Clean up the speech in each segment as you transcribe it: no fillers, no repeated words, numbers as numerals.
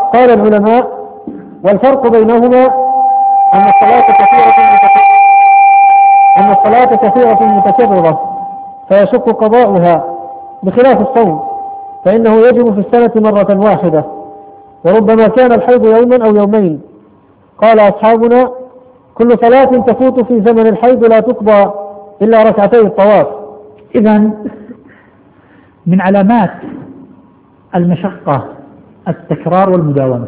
قال العلماء: والفرق بينهما أن الصلاة كثيرة متكررة فيشق قضاؤها، بخلاف الصوم فإنه يجب في السنة مرة واحدة، وربما كان الحيض يوما أو يومين. قال أصحابنا: كل صلاة تفوت في زمن الحيض لا تقضى إلا ركعتي الطواف. إذن من علامات المشقة التكرار والمداومة.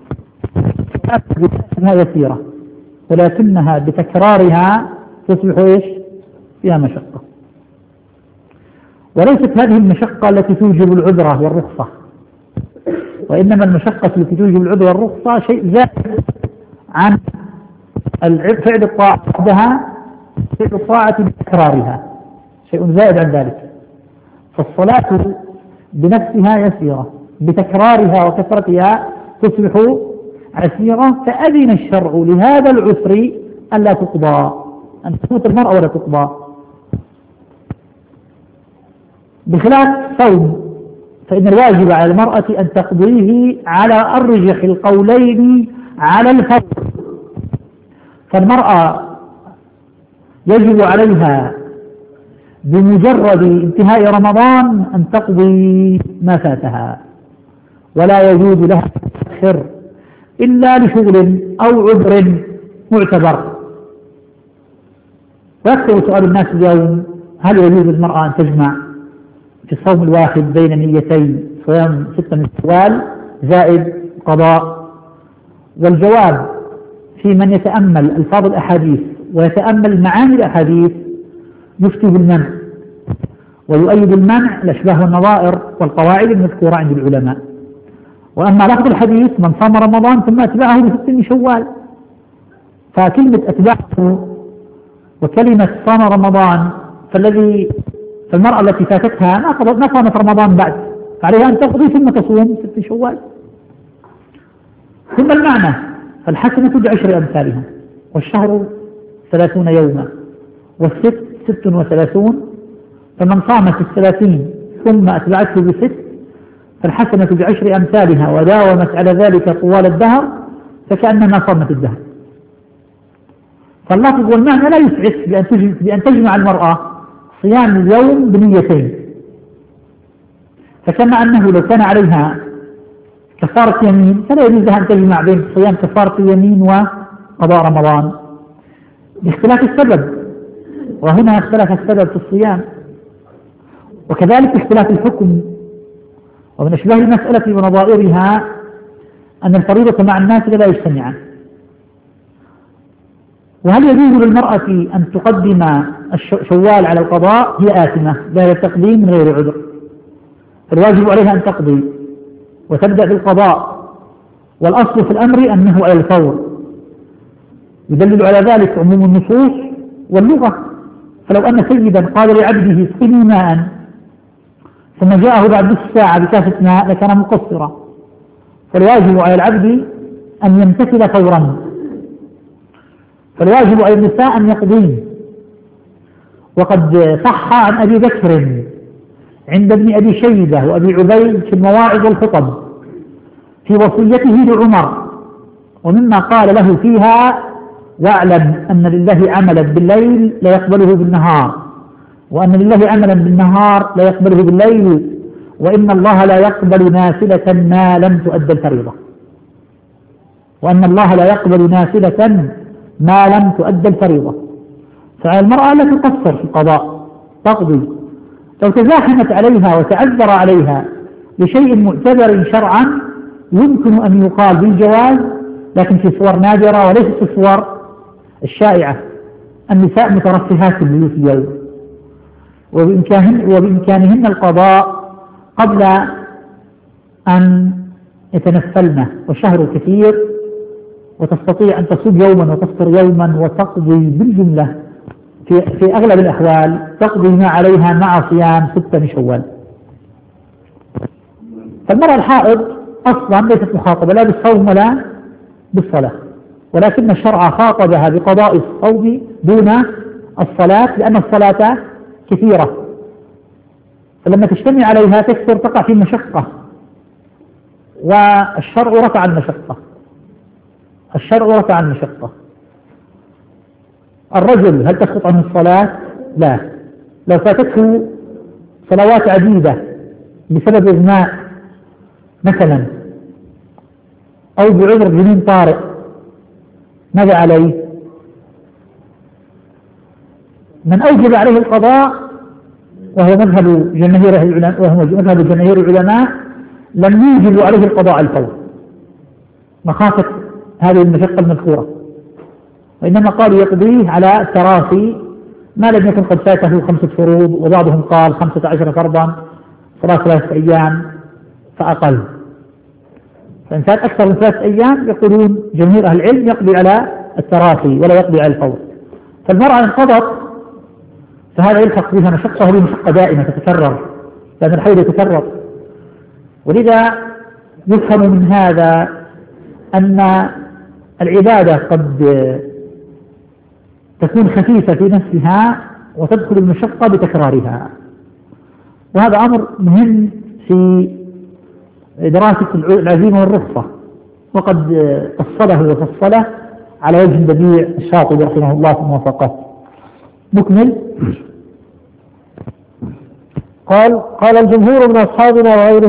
بذاتها يسيرة، ولكنها بتكرارها تصبح إيش؟ فيها مشقة. وليست هذه المشقة التي توجب العذرة والرخصة، وإنما المشقة التي توجب العذرة والرخصة شيء زائد عن فعل الطاعة وحدها، فعل الطاعة بتكرارها شيء زائد عن ذلك. فالصلاة بنفسها يسيرة، بتكرارها وكثرتها تصبح عسيرة، فأذن الشرع لهذا العسر أن لا تقضى، أن تفوت المرأة ولا تقضى، بخلاف الصوم فإن الواجب على المرأة أن تقضيه على أرجح القولين على الفرض. فالمرأة يجب عليها بمجرد انتهاء رمضان أن تقضي ما فاتها، ولا يجوز لها تأخر إلا لشغل أو عذر معتبر. ويكثر سؤال الناس اليوم: هل يجوز للمرأة أن تجمع في الصوم الواحد بين نيتين صيام 6 من شوال زائد قضاء؟ والجواب في من يتأمل ألفاظ الأحاديث ويتأمل معاني الأحاديث يفتي بالمنع، ويؤيد المنع الأشباه والنظائر والقواعد المذكورة عند العلماء. وأما لفظ الحديث: من صام رمضان ثم أتبعه ب6 من شوال، فكلمة أتبعه وكلمة صام رمضان، فالمرأة التي فاتتها ما صامت رمضان بعد، فعليها أن تقضي ثم تصوم 6 شوال. ثم المعنى: فالحسنة ب10 أمثالها، والشهر 30 يوما، والست 36، فمن صام في 30 ثم أتبعته ب6 فالحسنة ب10 أمثالها، وداومت على ذلك طوال الدهر فكأنما صامت الدهر. فاللفظ والمعنى لا يسعف بأن تجمع المرأة صيام اليوم بنيتين، فكما أنه لو كان عليها كفارة يمين فلا يجوز لها أن تجمع بين صيام كفارة اليمين وقضاء رمضان، باختلاف السبب. وهنا اختلف السبب في الصيام، وكذلك اختلاف الحكم. ومن أشباه المسألة ونظائرها أن الفريضة مع الناس لا يجتمعان. وهل يجوز للمرأة أن تقدم الشوال على القضاء؟ هي آثمة بهذا التقديم من غير عذر، فالواجب عليها أن تقضي وتبدأ بالقضاء، والأصل في الأمر أنه على الفور. يدلل على ذلك عموم النصوص واللغة. فلو أن سيدا قال لعبده: اسقني ماء، ثم جاءه بعد نصف ساعة بكاسة ماء لكان مقصرا، فالواجب على العبد أن يمتثل فورا، فالواجب على النساء أن يقضين. وقد صح عن أبي بكر عند ابن أبي شيبة وأبي عبيد في المواعظ والخطب في وصيته لعمر، ومما قال له فيها: واعلم أن لله عملا بالليل لا يقبله بالنهار، وأن لله عملا بالنهار لا يقبله بالليل، وإن الله لا يقبل نافلة ما لم تؤد الفريضة، وأن الله لا يقبل نافلة ما لم تؤد الفريضة. فعلى المرأة لا تقصر في القضاء، تقضي. لو تزاحمت عليها وتعذر عليها لشيء معتبر شرعا يمكن أن يقال بالجواز، لكن في صور نادرة وليست في الصور الشائعة. النساء مترفهات بالبيوت اليوم، وبإمكانهن القضاء قبل أن يتنفلن، والشهر كثير، وتستطيع أن تصوم يوما وتفطر يوما وتقضي بالجملة في أغلب الأحوال تقضي ما عليها مع صيام 6 من شوال. فالمرأة الحائض أصلا ليست مخاطبة لا بالصوم ولا بالصلاة، ولكن الشرع خاطبها بقضاء الصوم دون الصلاة، لأن الصلاة كثيرة، فلما تجتمع عليها تكثر تقع في مشقة. والشرع رفع المشقة، الشرع رفع المشقة. الرجل هل تسقط عنه الصلاة؟ لا، لو فاتته صلوات عديدة بسبب إغماء مثلا أو بعذر جنين طارئ ماذا عليه؟ من أوجب عليه القضاء وهو مذهب جماهير العلماء لم يوجبوا عليه القضاء الفور مخافة هذه المشقة المذكورة، وإنما قالوا يقضيه على تراخي ما لم يكن قد فاته 5 فروض، وبعضهم قال 15 فرضا صلاة 3 أيام فأقل. فإن كان أكثر من 3 أيام يقولون جمهور أهل العلم يقضي على التراخي ولا يقضي على الفور. فالمرأة إن قضت فهذا يلحق بها مشقة، وهذه مشقة دائمة تتكرر لأن الحيض يتكرر. ولذا يفهم من هذا أن العبادة قد تكون خفيفة في نفسها وتدخل المشقة بتكرارها، وهذا أمر مهم في دراسة العزيمة والرخصة، وقد فصله وفصله على وجه بديع الشاطبي رحمه الله في موافقته. نكمل. قال الجمهور من أصحابنا وغيرهم